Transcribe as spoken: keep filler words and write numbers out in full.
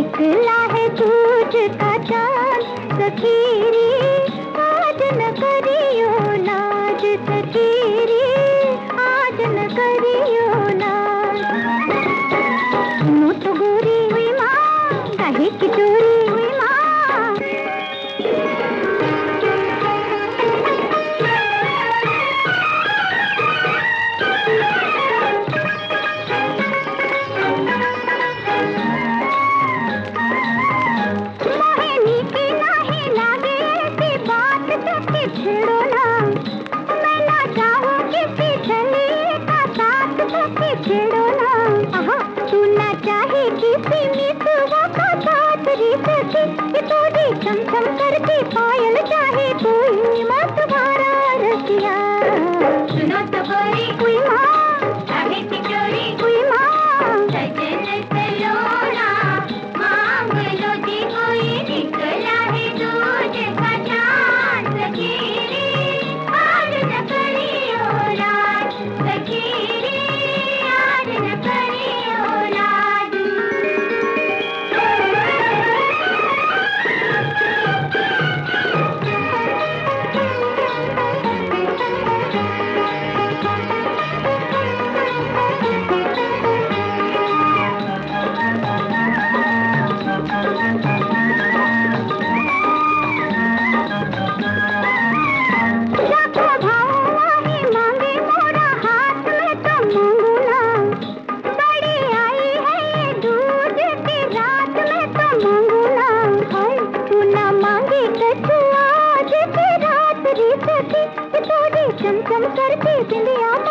निकला है दूज का चांद सखीरी, आज न करियो नाज सखीरी, आज न करियो नाज। सुनो तो गोरी हुई माँ, काहे की चोरी हुई माँ। छेड़ो ना, मैं ना चाहूं किसी छली का साथ तो छेड़ो ना। आहा, तू ना चाहे किसी मिसवा का साथ री सखी, ये तोड़ी चम चम करती पायल चाहे कोई मत भारा रसिया। सुनो तो गोरी कोई माँ, चाहे तिजोरी कोई माँ, सजन सलोना मांग लो जी कोई, निकला है दूज का चांद सखीरी, आज न करियो लाज सखीरी, आज न करियो लाज। चम चम करती बिंदिया